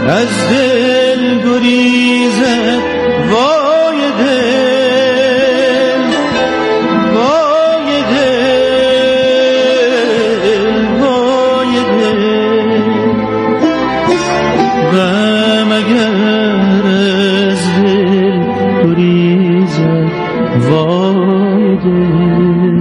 از دل گریزد وای دل وای دل وای دل غم اگر از دل گریزد وای دل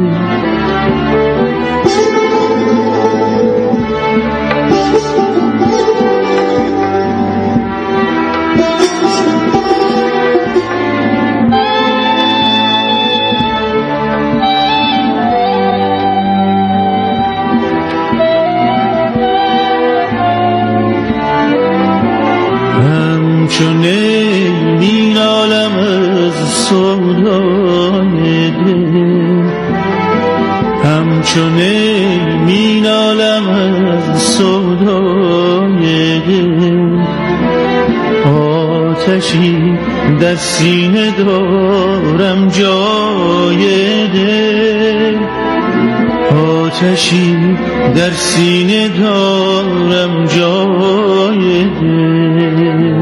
چون مینالم از سودای دل همچون مینالم از سودای دل آتشی در سینه دارم جای دل آتشی در سینه دارم جای دل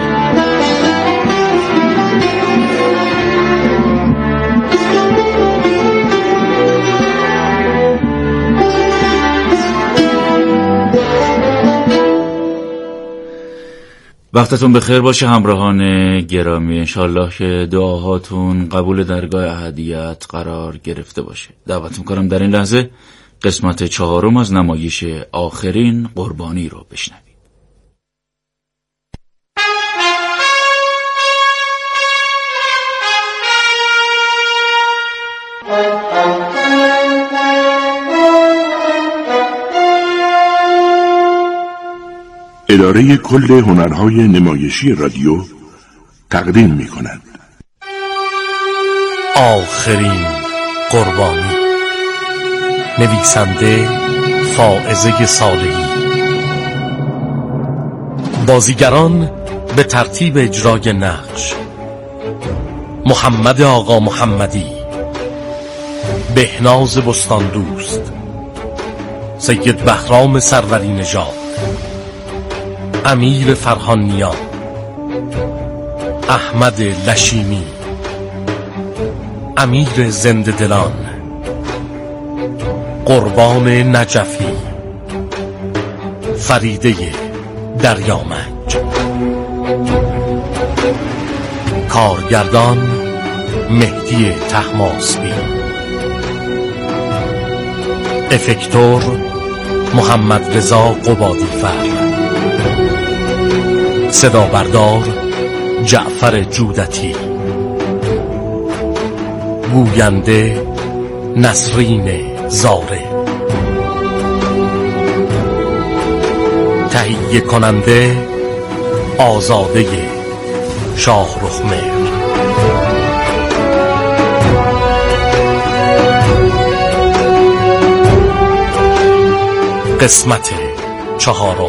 وقتتون بخیر باشه همراهان گرامی. انشالله که دعاهاتون قبول درگاه احدیت قرار گرفته باشه. دعوت میکنم در این لحظه قسمت 4 از نمایش آخرین قربانی رو بشنوید. اداره کل هنرهای نمایشی رادیو تقدیم می‌کند آخرین قربانی. نویسنده فائزه صالحی. بازیگران به ترتیب اجرای نقش: محمد آقا محمدی، بهناز بستان دوست، سید بهرام سروری نژاد، امیر فرهانیان، احمد لشیمی، امیر زنده دلان، قربان نجفی، فریده دریامنج. کارگردان مهدی طهماسبی. افکتور محمد رضا قبادیفر. صدا بردار جعفر جودتی. گوینده نسرین زاره. تهیه کننده آزاده شاهرخمهر. قسمت 4.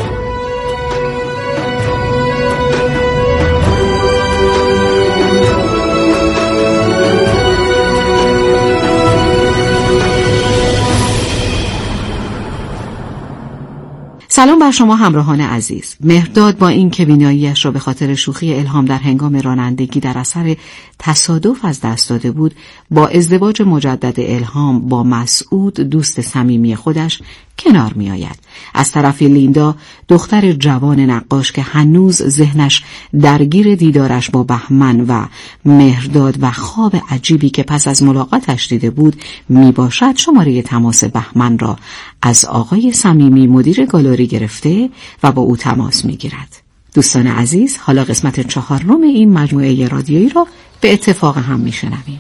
سلام بر شما همراهان عزیز. مهرداد با این که بیناییش را به خاطر شوخی الهام در هنگام رانندگی در اثر تصادف از دست داده بود، با ازدواج مجدد الهام با مسعود دوست صمیمی خودش کنار می آید. از طرفی لیندا دختر جوان نقاش که هنوز ذهنش درگیر دیدارش با بهمن و مهرداد و خواب عجیبی که پس از ملاقاتش دیده بود می باشد، شماره تماس بهمن را از آقای صمیمی مدیر گالری گرفته و با او تماس می گیرد. دوستان عزیز، حالا قسمت 4 این مجموعه رادیویی را به اتفاق هم می شنویم.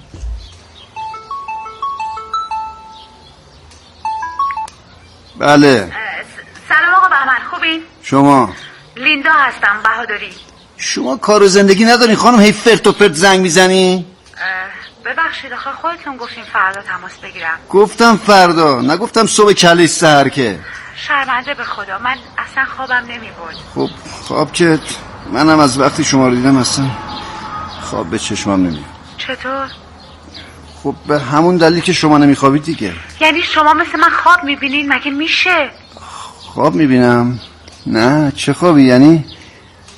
بله. سلام آقا بهمن، خوبین؟ شما؟ لیندا هستم، بهادری. شما کار و زندگی ندارین خانم، هی فرت و پرت زنگ میزنی؟ ببخشید آخه خودتون گفتین فردا تماس بگیرم. گفتم فردا، نگفتم صبح کله سحر که. شرمنده به خدا، من اصلا خوابم نمیبرد. خب خواب که منم از وقتی شما رو دیدم اصلا خواب به چشمم نمیاد. چطور؟ خب به همون دلیل که شما نمیخوابید دیگه. یعنی شما مثل من خواب میبینین؟ مگه میشه؟ خواب میبینم؟ نه چه خوابی؟ یعنی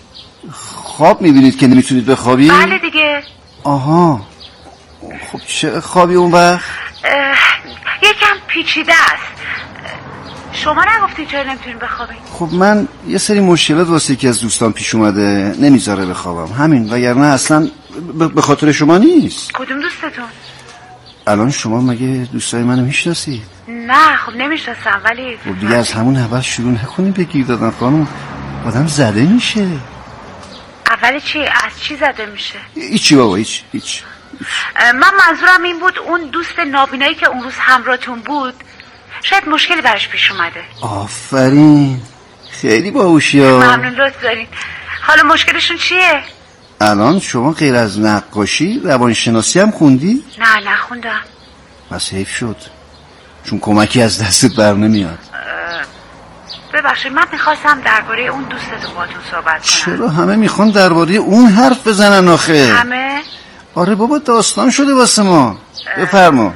خواب میبینید که نمیتونید بخوابید؟ بله دیگه. آها. خب چه خوابی اون وقت؟ یکم پیچیده است. شما نگفتید چرا نمیتونید بخوابید؟ خب من یه سری مشکلات واسه یکی از دوستان پیش اومده، نمیذاره بخوابم همین، وگرنه اصلا به خاطر شما نیست. کدوم دوستتون؟ الان شما مگه دوستای منو میشناسید؟ نه خب نمیشناسم، ولی خب دیگه از همون اول شروع نکنید به گیر دادن خانم، آدم زده میشه. اول چی؟ از چی زده میشه؟ هیچی بابا، هیچ. من منظورم این بود اون دوست نابینایی که اون روز همراهتون بود شاید مشکلی براش پیش اومده. آفرین، خیلی باهوشی ها. ممنون، لطف دارین. حالا مشکلشون چیه؟ الان شما غیر از نقاشی روانشناسی هم خوندی؟ نه نخوندم. بس حیف شد، چون کمکی از دستت بر نمیاد. ببخشید من میخواستم درباره اون دوستتون باهاتون صحبت کنم. چرا همه میخوان درباره اون حرف بزنن آخه؟ همه؟ آره بابا، داستان شده واسه ما. بفرما.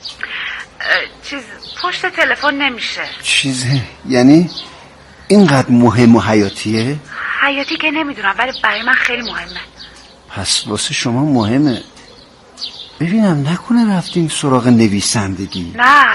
پشت تلفن نمیشه. چیزه؟ یعنی اینقدر مهم و حیاتیه؟ حیاتی که نمیدونم، ولی برای من خیلی مهمه. پس واسه شما مهمه. ببینم نکنه رفتیم سراغ نویسندگی؟ نه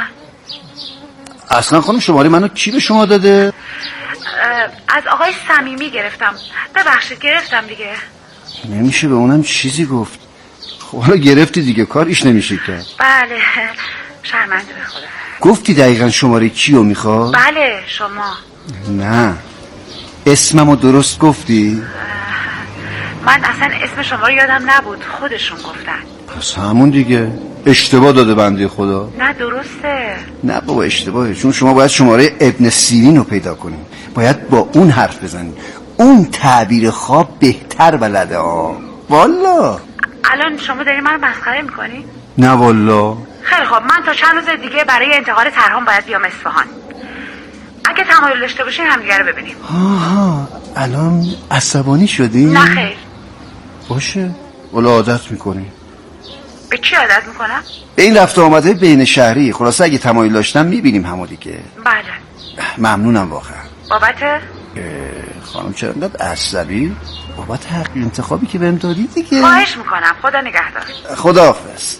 اصلا خانم شماره منو کی به شما داده؟ از آقای صمیمی گرفتم. ببخشید گرفتم دیگه. نمیشه به اونم چیزی گفت. خب حالا گرفتی دیگه، کاریش نمیشه کرد. بله شرمنده به خدا. گفتی دقیقا شماره کیو میخواد؟ بله شما. نه اسممو درست گفتی؟ من اصلا اسم شما رو یادم نبود، خودشون گفتن. پس همون دیگه، اشتباه داده بنده خدا. نه درسته. نه بابا اشتباهه، چون شما باید شماره ابن سیرین رو پیدا کنیم، باید با اون حرف بزنیم. اون تعبیر خواب بهتر بلده. والا الان شما داری منو مسخره میکنی؟ نه والا. خیلی خوب، من تا چند روز دیگه برای انتقال طرحم باید بیام اصفهان. اگه تمایل داشته باشین همدیگه رو ببینیم. آها، الان عصبانی شدی؟ نه خیر. باشه، والا عادت میکنی. به چی عادت میکنم؟ به این رفت آمده بین شهری. خلاصه اگه تمایل داشتم میبینیم همو دیگه. بله. ممنونم واقعا. بابت؟ خانم چرا اینقدر عصبی؟ بابت حق انتخابی که بهم دادی دیگه. خواهش میکنم، خدا نگهدار. خداحافظ.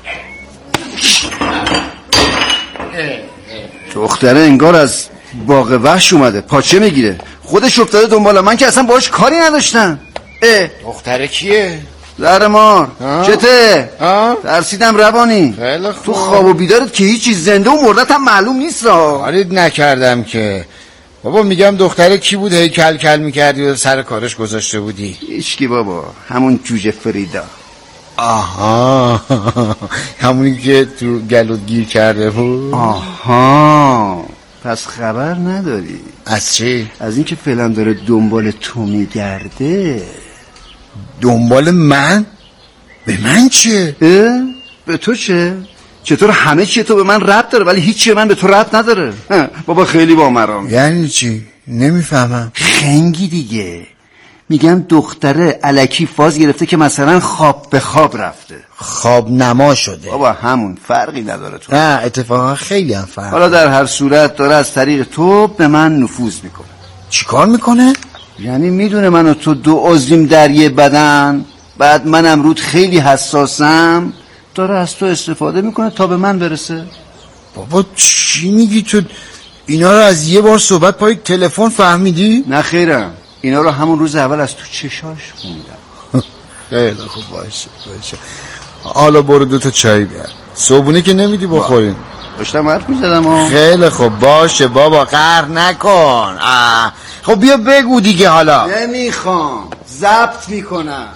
دختره انگار از باغ وحش اومده، پاچه میگیره، خودش افتاده دنبال من که اصلا باهاش کاری نداشتم. دختره کیه؟ زهر مار. چته؟ ترسیدم روانی. خیلی خوب. تو خواب و بیدارت که هیچی، زنده و مردت هم معلوم نیست را. کاریت نکردم که بابا. میگم دختره کی بود هی کل کل میکردی و سر کارش گذاشته بودی؟ هیچکی بابا، همون جوجه فریدا. آها همونی که تو گلوت گیر کرده بود. آها، پس خبر نداری؟ از چی؟ از اینکه فعلا داره دنبال تو میگرده. دنبال من؟ به من چه؟ به تو چه؟ چطور همه چیه تو به من ربط داره ولی هیچی من به تو ربط نداره؟ بابا خیلی با مرام. یعنی چی؟ نمیفهمم. خنگی دیگه. میگم دختره الکی فاز گرفته که مثلا خواب به خواب رفته، خواب نما شده. بابا همون، فرقی نداره تو. نه اتفاقا خیلی هم فرق. حالا در هر صورت داره از طریق تو به من نفوذ میکنه. چیکار میکنه؟ یعنی میدونه من و تو دو عضویم در یه بدن، بعد منم رود خیلی حساسم، داره از تو استفاده میکنه تا به من برسه. بابا چی میگی تو؟ اینا رو از یه بار صحبت پای تلفن فهمیدی؟ نه خیرم، اینا رو همون روز اول از تو چشاش خوندم. خیلی خوب، باشه. حالا برو 2 تا چای بیار. صبحونه که نمیدی بخوریم. داشتم حرف میزدم. خیلی خوب باشه بابا، قهر نکن. خب بیا بگو دیگه. حالا نمیخوام، ضبط میکنم.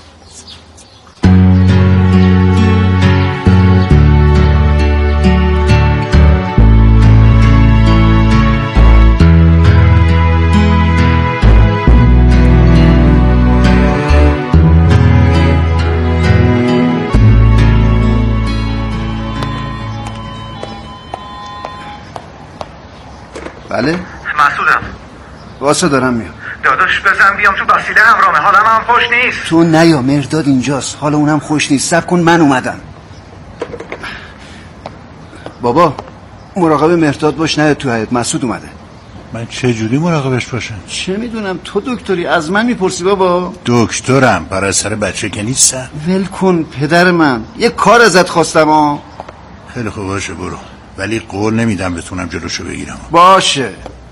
بله؟ مسعودم. واسه دارم میام. داداش بزن بیام تو وسیله همرامه، حالا من خوش نیست. تو نیا، مرداد اینجاست، حالا اونم خوش نیست. صبر کن من اومدم. بابا مراقب مرداد باش، نه تو حیاط. مسعود اومده. من چه جوری مراقبش باشم؟ چه میدونم، تو دکتری از من میپرسی بابا؟ دکترم، برای سر بچه که نیستم. ول کن پدر من، یه کار ازت خواستم ها. خیلی خوب باشه برو، ولی قول نمیدم بتونم جلوشو بگیرم. باشه.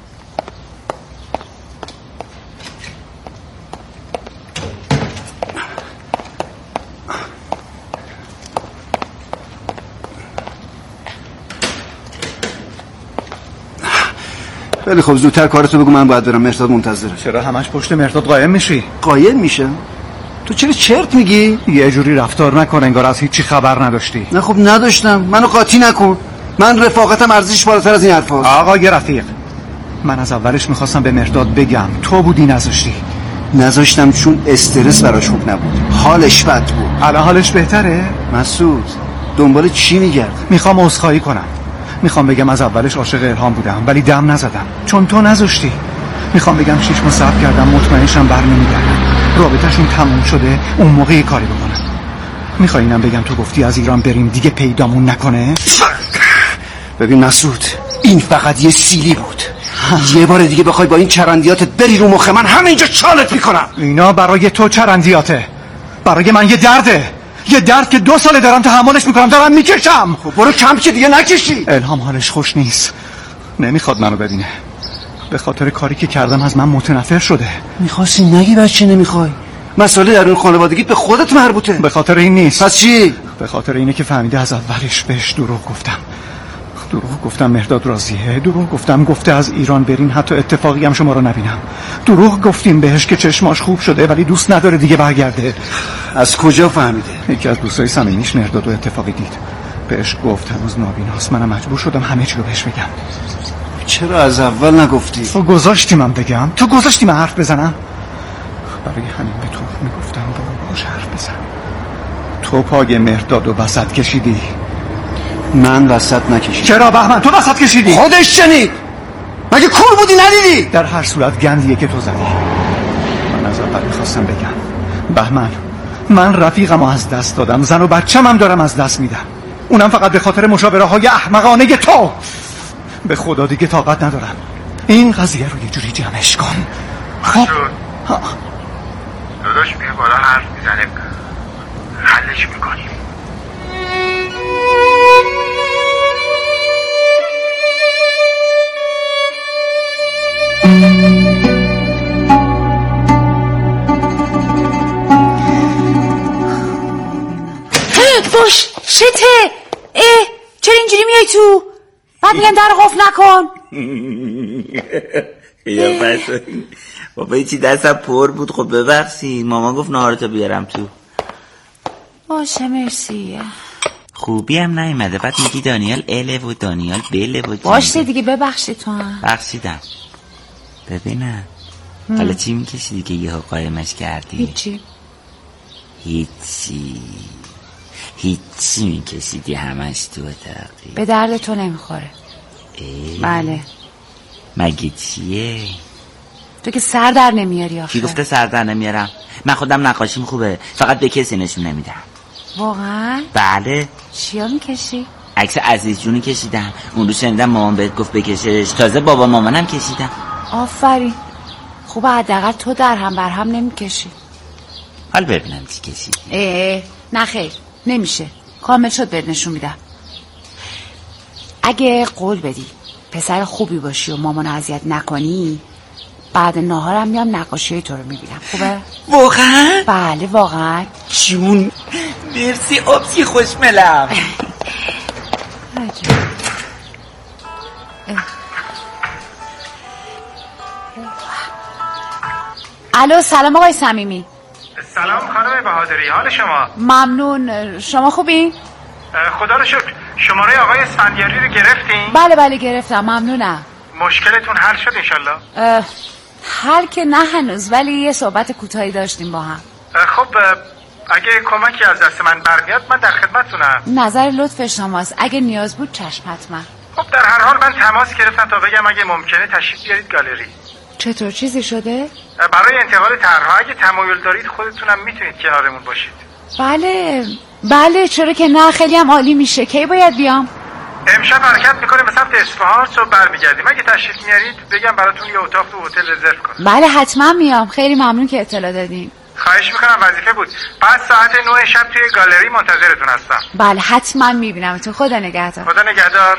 خیلی خب زودتر کارتو بگو، من باید برم، مرداد منتظره. چرا همش پشت مرداد قایم میشی؟ قایم میشم؟ تو چرا چرت میگی؟ یه جوری رفتار نکن انگار از هیچی خبر نداشتی. نه خب نداشتم، منو قاطی نکن. من رفاقتم ارزشش بالاتر از این حرفاست. آقای رفیق، من از اولش میخواستم به مرداد بگم، تو بودی نذاشتی. نذاشتم چون استرس براش خوب نبود، حالش بد بود. الان حالش بهتره؟ مسعود دنبال چی میگردی؟ میخوام عذرخواهی کنم، میخوام بگم از اولش عاشق الهام بودم ولی دم نزدم چون تو نذاشتی. میخوام بگم 6 ماه صبر کردم، مطمئنشم برنمیگردم، رابطه‌شون تموم شده، اون موقع کاری بکنم. میخوای اینم بگم تو گفتی از ایران بریم دیگه پیدامون نکنه؟ ببین مسعود، این فقط یه سیلی بود. یه بار دیگه بخوای با این چرندیاتت بری رو مخ من، همینجا چالت میکنم. اینا برای تو چرندیاته، برای من یه درده، یه درد که 2 ساله دارم تحملش میکنم، دارم میکشم. خب برو کم که دیگه نکشی. الهام حالش خوش نیست، نمیخواد منو ببینه، به خاطر کاری که کردم از من متنفر شده. میخواستی نگی بچه نمیخوای؟ مسئله در اون خانوادگیت به خودت مربوطه. به خاطر این نیست. پس چی؟ به خاطر اینه که فهمیده از اولش بهش دروغ گفتم مرداد راضیه، دروغ گفته از ایران برین حتی اتفاقی هم شما رو نبینم، دروغ گفتیم بهش که چشماش خوب شده ولی دوست نداره دیگه برگرده. از کجا فهمیده؟ یکی از دوستای صمیمیش مرداد رو اتفاقی دید، بهش گفت هنوز نابیناست. منم مجبور شدم همه چی رو بهش بگم. چرا از اول نگفتی؟ تو گذاشتی من بگم؟ تو گذاشتی من حرف بزنم؟ برای همین به تو میگفتم برو باش حرف بزن. تو پای مرداد و وسط کشیدی. من وسط نکشیدم. چرا بهمن تو وسط کشیدی؟ خودش شنید. مگه کور بودی ندیدی؟ در هر صورت گندیه که تو زدی. من از اول میخواستم بگم بهمن، من رفیقم رو از دست دادم، زن و بچه‌م هم دارم از دست میدم، اونم فقط به خاطر مشاوره های احمقانه تو. به خدا دیگه طاقت ندارم. این قضیه رو یه جوری جمعش کن. خب داداش بیا بالا حرف میزنه، حلش میکنیم. باش شته. چرا اینجوری میای تو؟ بعد میگن در قفل نکن. یا بس بابا چی دستم پر بود. خب ببخشید، مامان گفت نهارتو بیارم تو. باشه مرسی. خوبی هم نیومده، بعد میگی دانیال اله و دانیال بله و باشه دیگه ببخشی تو هم. بخشیدم. ببینم حالا چی میکشیدی که یه قایمش کردی؟ هیچی میکشیدی همش تو اتاقی. به درد تو نمیخوره. بله. مگه چیه؟ تو که سر در نمیاری آخه. کی گفته سر در نمیارم؟ من خودم نقاشیم خوبه، فقط به کسی نشون نمیدم. واقعا؟ بله. چیا میکشی؟ عکس عزیز جونی کشیدم، اون رو شنیدم مامان بهت گفت بکشش، تازه بابا مامانم کشیدم. آفرین. خوبه حداقل تو در هم بر هم نمیکشی. حال ببینم چی کشیدی. نه خیر نمیشه، کامل شد بهت نشون میدم. اگه قول بدی پسر خوبی باشی و مامانو اذیت نکنی، بعد ناهارم میام نقاشی تو رو میبینم. خوبه؟ واقعا؟ بله واقعا. جون مرسی آبسی خوشملم. الو سلام آقای صمیمی. سلام خانم بهادری، حال شما؟ ممنون، شما خوبی؟ خدا رو شکر. شماره آقای اسفندیاری رو گرفتین؟ بله گرفتم، ممنونم. مشکلتون حل شد انشالله؟ حل که نه هنوز، ولی یه صحبت کوتاهی داشتیم با هم. خب اگه کمکی از دست من برمیاد من در خدمتتونم. نظر لطف شماست، اگه نیاز بود چشم حتما. خب در هر حال من تماس گرفتم تا بگم اگه ممکنه تشریف بیارید گالری. چطور چیزی شده؟ برای انتقال طرح‌ها اگه تمایل دارید خودتونم میتونید کنارمون باشید. بله چرا که نه، خیلی هم عالی میشه. کی باید بیام؟ امشب حرکت میکنیم به سمت اصفهان، صبح برمیگردیم. اگه تشریف میارید بگم براتون یه اتاق تو هتل رزرو کنم. بله حتما میام. خیلی ممنون که اطلاع دادین. خواهش میکنم، وظیفه بود. بعد ساعت 9 شب توی گالری منتظرتون هستم. بله حتما میبینمتون. خدا نگهدار. خدا نگهدار.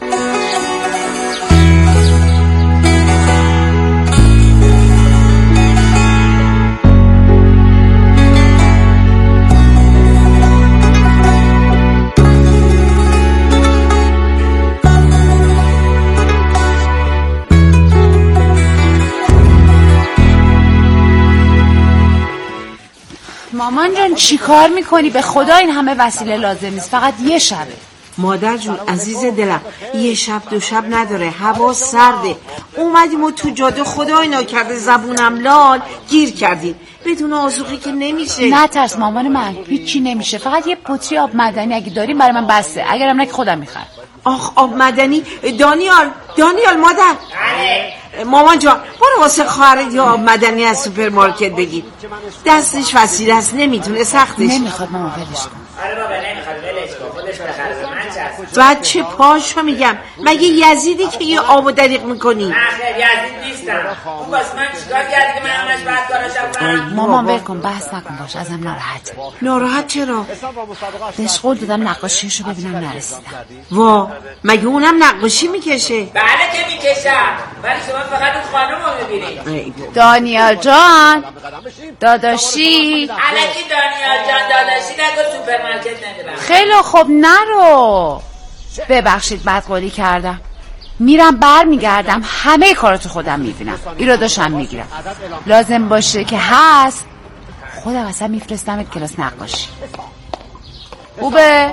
مامان جان چی کار میکنی؟ به خدا این همه وسیله لازم نیست، فقط یه شبه. مادر جون عزیز دلم، یه شب دو شب نداره، هوا سرده. اومدیم و تو جاده خدای ناکرده زبونم لال گیر کردیم. بدون آذوقی که نمیشه. نترس مامان من، هیچی نمیشه. فقط یه پتری آب معدنی اگه داریم برای من بسته. اگرم نه که خودم میخرم. آخ آب معدنی. دانیال مادر. مامان جان برو واسه خواهرت یا آب معدنی از سوپرمارکت بگیر. دستش وسیله است، نمیتونه، سختش. نمیخواد مامان ولش کن. آره بابا نمیخواد ولش کن، خودش بخره. من چه بچه پاشو میگم، مگه یزیدی که یه آبو دریغ میکنی؟ نه خیر یزید نیستم. اون باز من چیکار کردی که من همش بعد کاراشم کنم؟ مامان ول کن، بحث نکن باش، ازم ناراحت. ناراحت چرا؟ بهش قول دادم نقاشیشو ببینم، نرسیدم. وا مگه اونم نقاشی میکشه؟ بله که میکشم، ولی شما فقط اون خانومو میبینید. دانیال جان داداشی. الکی دانیال جان داداشی نگو، سوپرمارکت نده. خیلی خوب نرو. ببخشید بد قولی کردم. میرم بر میگردم، همه کاراتو خودم میبینم، ایراداشم میگیرم. لازم باشه که هست خودم اصلا میفرستمت کلاس نقاشی. خوبه؟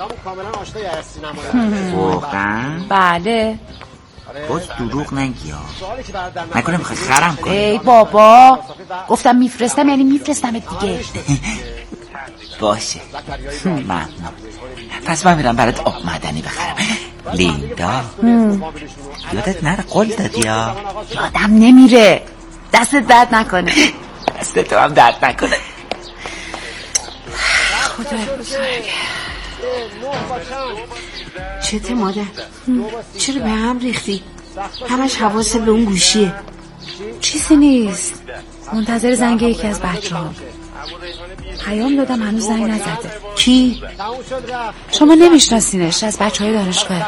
واقعا؟ بله. باز دروغ نگی ها، نکنه میخوای خرم کنی. ای بابا گفتم میفرستم یعنی میفرستمت دیگه. باشه ممنون. پس من میرم برات آب معدنی بخرم. لیندا یادت نره قول دادی ها؟ یادم نمیره. دستت درد نکنه. دست تو هم درد نکنه. خدا بزرگ. چته مادر؟ چرا به هم ریختی؟ همش حواست به اون گوشیه. چیزی نیست، منتظر زنگ یکی از بچه‌ها. پیام دادم هنوز زنگ نزده. کی؟ شما نمیشناسینش، از بچه‌های دانشگاه.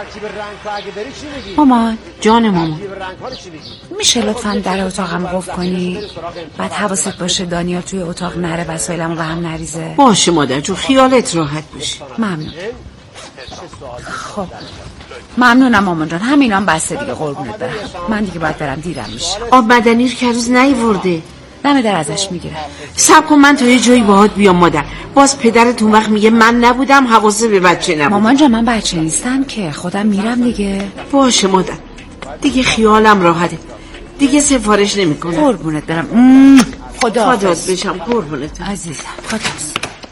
مامان جان مامان، میشه لطفاً در اتاقم قفل کنی؟ بعد حواست باشه دانیال توی اتاق نره، وسایلمو به هم نریزه. باشه مادر جون، خیالت راحت باشه. ممنون. خب ممنونم مامان جان، همینام بسته دیگه، قربونت برم. من دیگه باید برم، دیرم میشه. آب معدنی رو که روز نیورده. دم در ازش میگیره. صبر کن من تا یه جایی باهات بیام مادر. باز پدرت اون وقت میگه من نبودم، حواسه به بچه نبود. مامان جان من بچه نیستم که، خودم میرم دیگه. باشه مادر، دیگه خیالم راحته، دیگه سفارش نمیکنم. قربونت برم. خداحافظ. خدات بشم قربونت عزیزم. خداحافظ.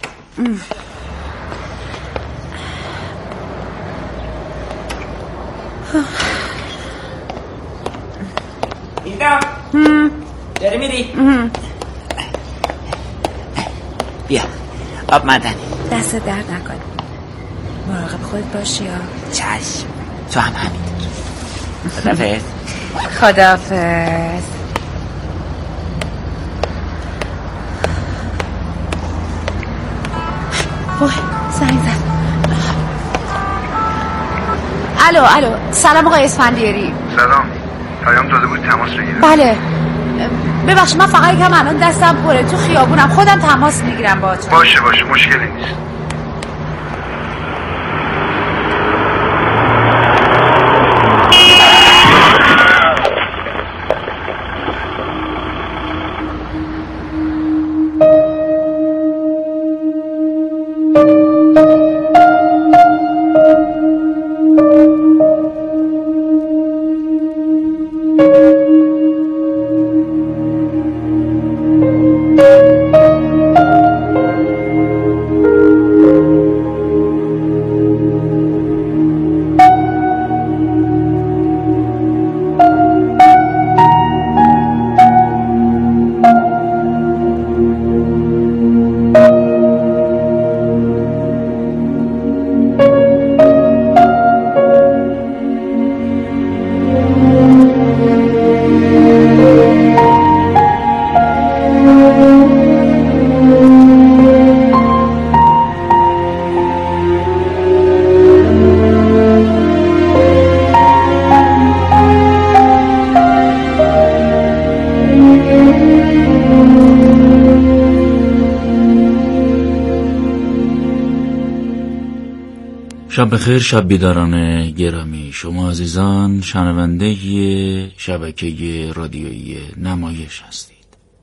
اینجا داری میری؟ بیا آب معدنی. دست درد نکنی، مراقب خودت باشی یا؟ چشم، تو هم همینطور. خداحافظ. وای زنگ زد. الو سلام آقای اسفندیاری. سلام، پیام داده بود تماس بگیرم. بله ببخشید من فقط یکم الان دستم پره، تو خیابونم، خودم تماس میگیرم باهاتون. باشه مشکلی نیست. شب بخیر، شب بیداران گرامی. شما عزیزان شنونده شبکه رادیویی نمایش هستید.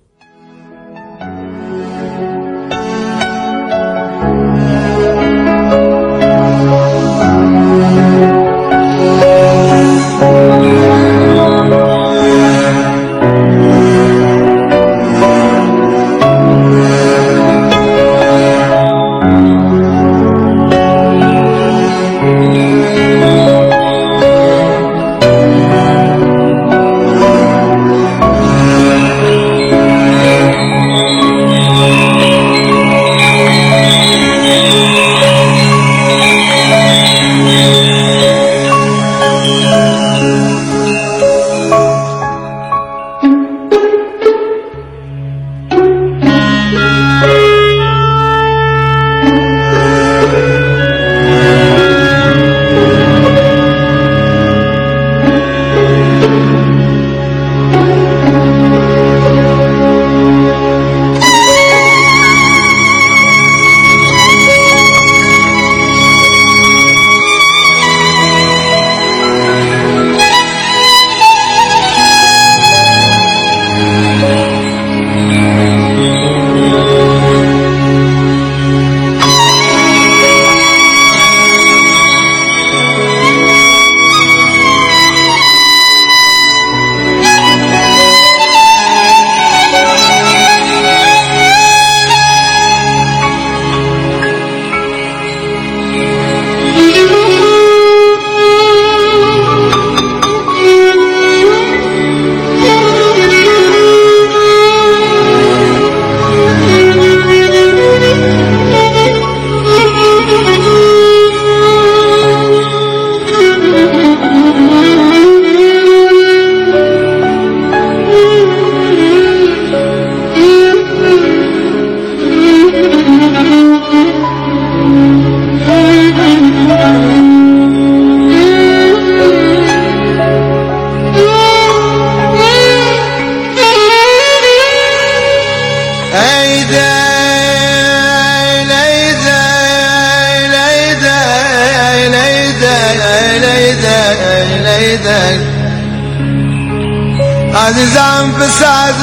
عزیزم پس از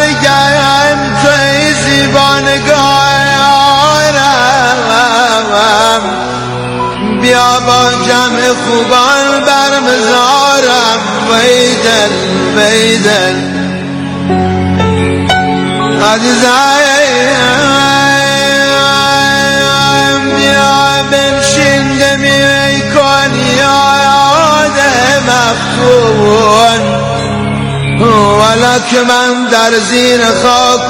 مرگم توی زیبانگارم، بیا با جمع خوبان بر مزارم. ویدل ویدل عزیزم بیا بنشین دمی کن یاد مفتون، ولک من در زیر خاک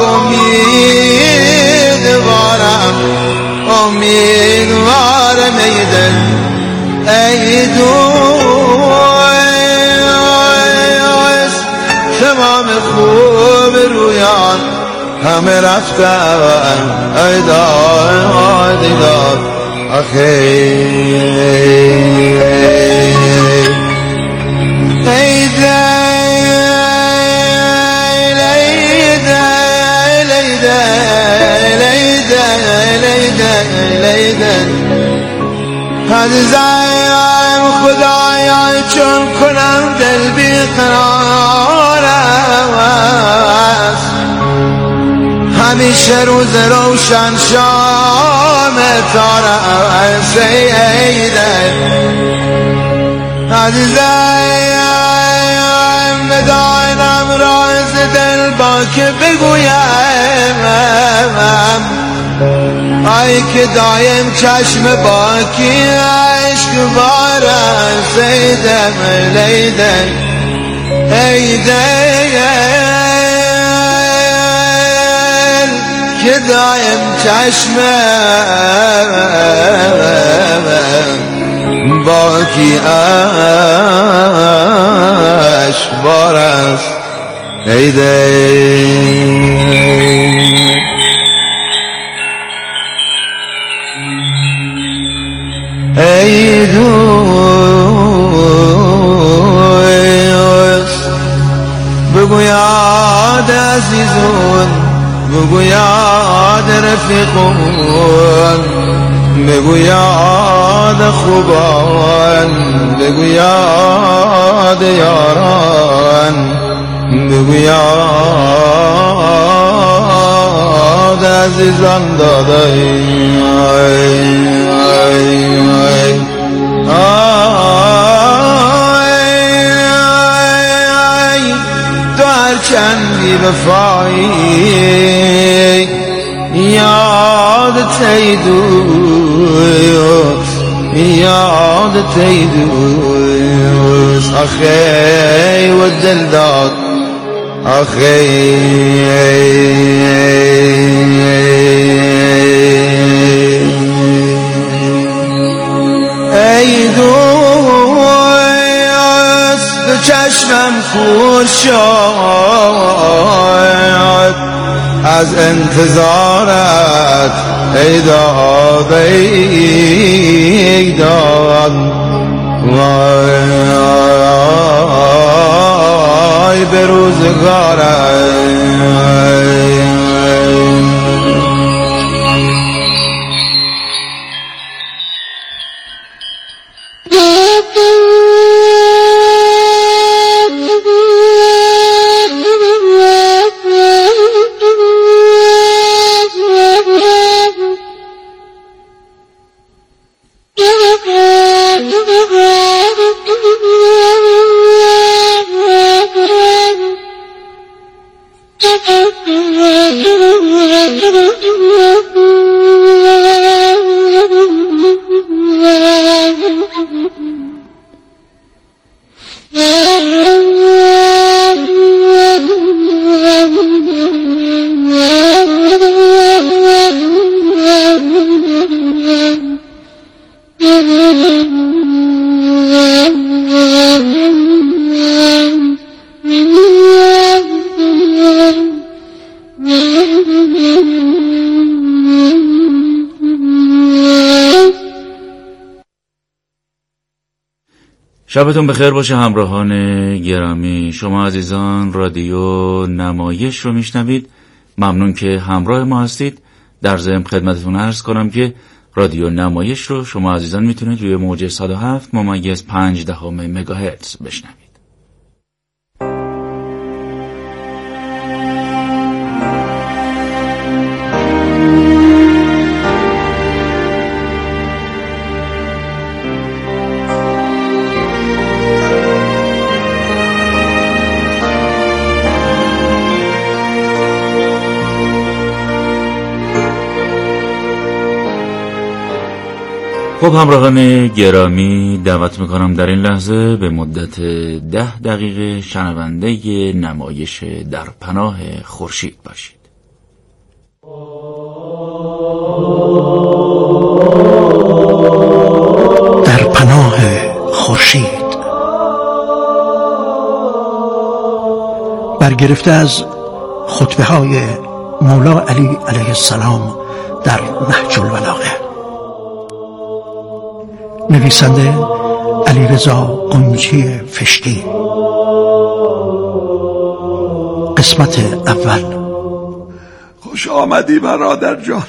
امیدوارم، امیدوارم ای دل ای دوست. تمام خوب رویان همه رفتن ای داد ای داد آخه ای عزیزم خدایا چون کنم دل بیقرار است، همیشه روز روشن شام تار است. ای دل عزیزم ندانم راز دل با که بگویم، ای که دایم چشم باکی عشق بارست. ای دل ای دل ای دل که دایم چشم باکی عشق بارست. ای دل ای دوست بگویاد عزیزون، بگویاد رفیقون، بگویاد یاد خوبان بگو یاد یاران بگو یاد عزیزان دادای تو هر چندی بفایی یاد تیدوز یاد تیدوز آخی و دل داد آخی ای دوست تو چشمم خور شد از انتظارت ای داد ای داد وای به روزگارت شبتون بخیر باشه همراهان گرامی. شما عزیزان رادیو نمایش رو میشنوید. ممنون که همراه ما هستید. در ضمن خدمتتون عرض کنم که رادیو نمایش رو شما عزیزان میتونید روی موج 107.5 مگاهرتز بشنوید. خب همراهان گرامی، دعوت میکنم در این لحظه به مدت 10 دقیقه شنونده نمایش در پناه خورشید باشید. در پناه خورشید، برگرفته از خطبه های مولا علی علیه السلام در نهج البلاغه. نویسنده علیرضا قنچی فشتی. قسمت اول. خوش آمدی برادر جان.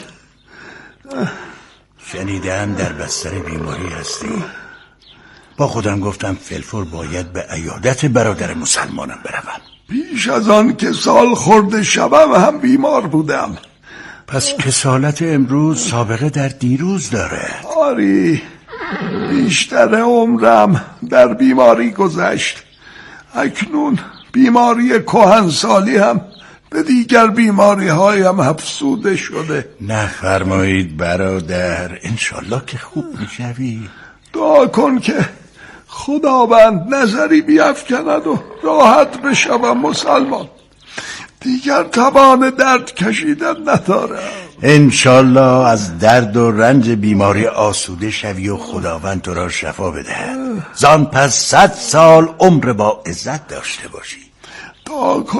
شنیدم در بستر بیماری هستی. با خودم گفتم فلفور باید به عیادت برادر مسلمانم بروم. پیش از آن که سال خورده شبم هم بیمار بودم. پس کسالت امروز سابقه در دیروز داره. آری، بیشتر عمرم در بیماری گذشت. اکنون بیماری کهنسالی هم به دیگر بیماری هایم افزوده شده. نفرمایید برادر، انشالله که خوب میشوی. دعا کن که خداوند نظری بیفکند و راحت بشوم مسلمان. دیگر توان درد کشیدن ندارم. انشالله از درد و رنج بیماری آسوده شوی و خداوند تو را شفا بدهد. زان پس 100 سال عمر با عزت داشته باشی. دعا کن